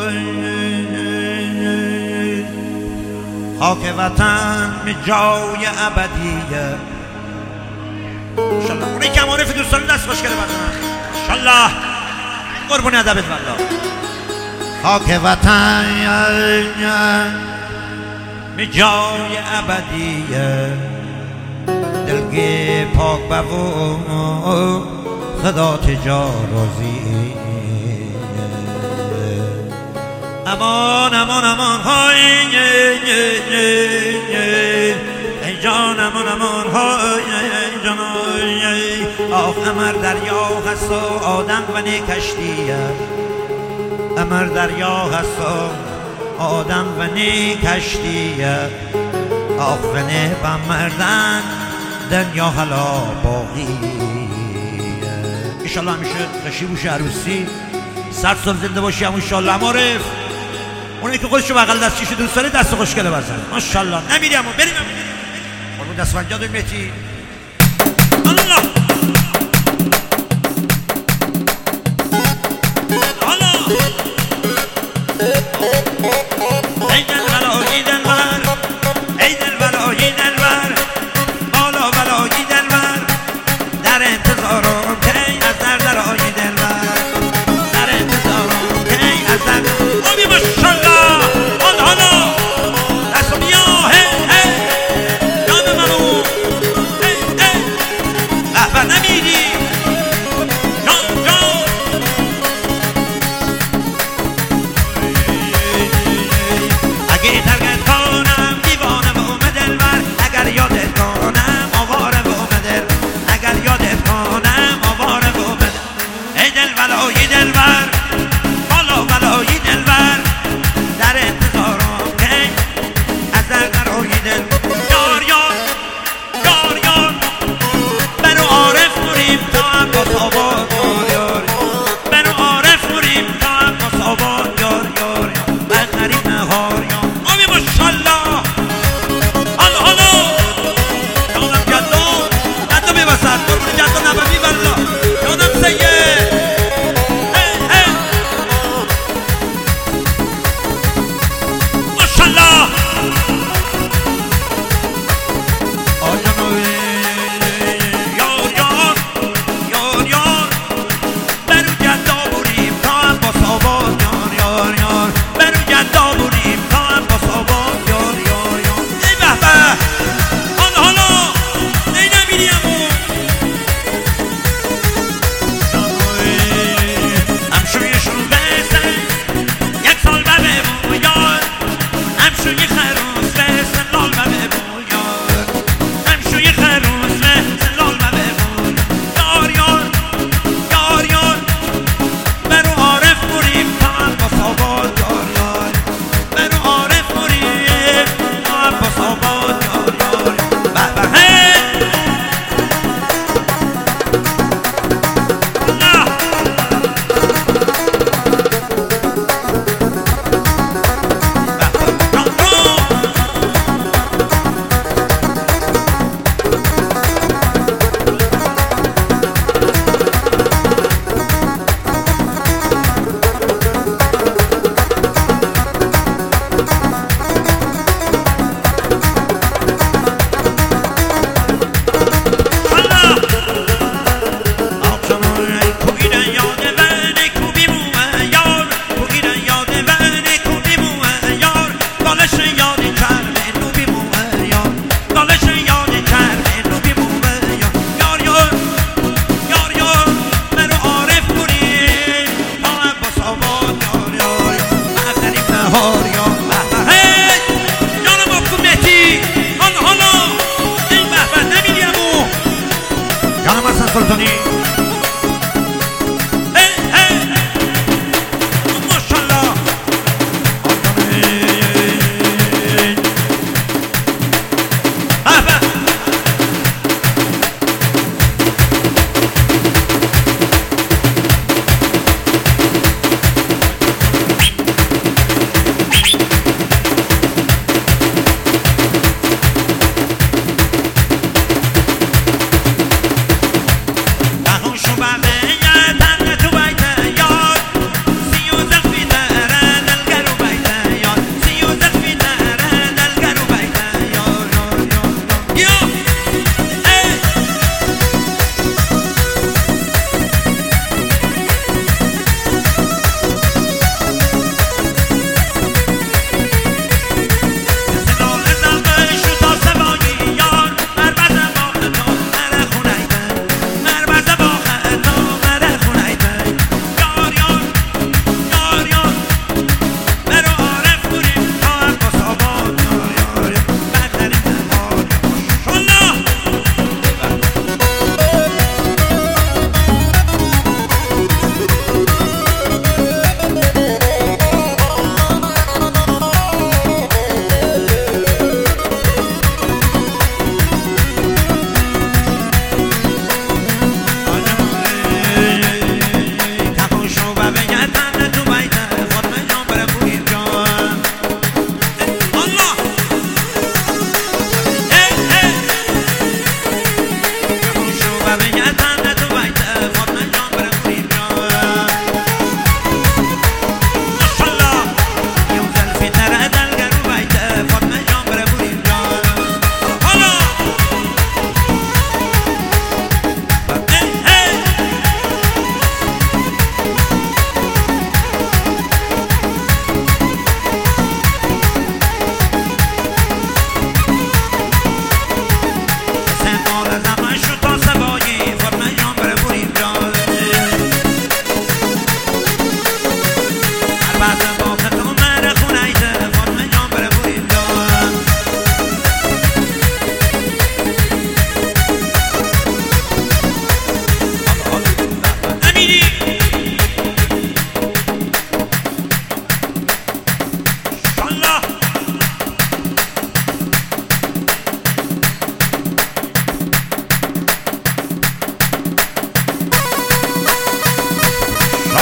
خاک وطن می جای ابدیه. انشالله اونی که معرف دوستان دست خوش کرده بدن انشالله قربون ادبت والله. خاک وطن می جای ابدیه، دلگی پاک ببو خدا تجا روزی. امان امان امان های ای جان امان امان های جان. آخ امر دریا هست و آدم و نی کشتیه، امر دریا هست و آدم و نی کشتیه. آخ و نی بمردن دنیا حالا باقیه. انشالله همیشه خوشی باشه، عروسی 100 سال زنده باشی. همون انشالله معرف اونی که خودشو بغل دستیشو دوست داره دست خوشگله بزن ماشاءالله. نمیری اما بریم قربون دست فرجاد و مهدی. الله ای دلبر ای دلبر ای دلبر ای دلبر بالا بلا ای دلبر در انتظارم کی از در ای دلبر در انتظارم کی از در. آبی ماشاءالله آن حالا دست بیا هی هی جان منو هی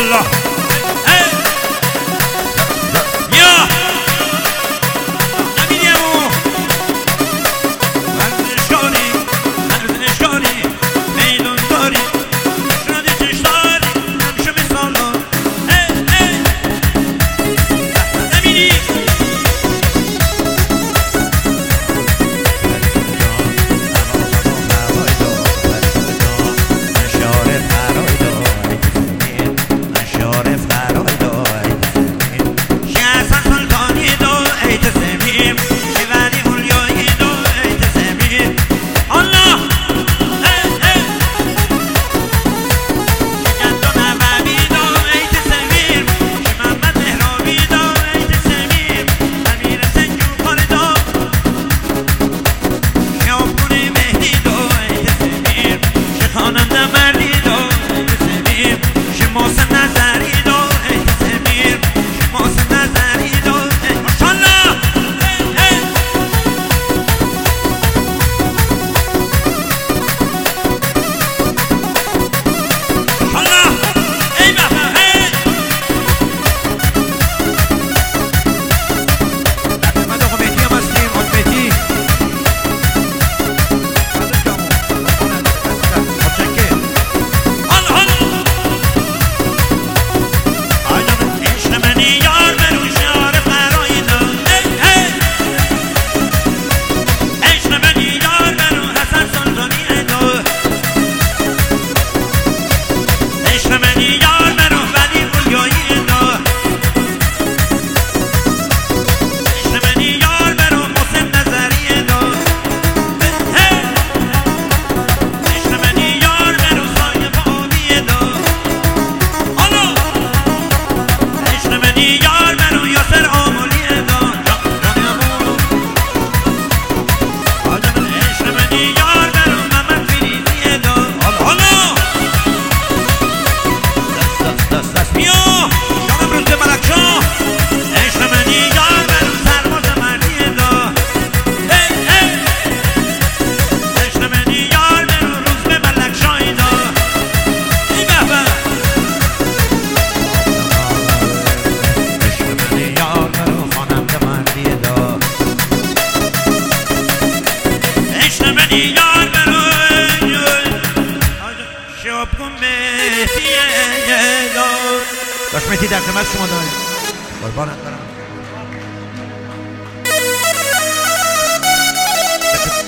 الله یا نمیدیمو من نشانی میدون داری شنادی چشتاری نمیشه مثالا نمیدی داشت مهدی در خدمت شما داریم قربانت برم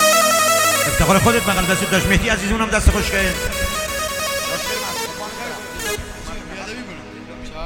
افتخار خودت بغل دستت داشت مهدی عزیز اونم دست خوش کرد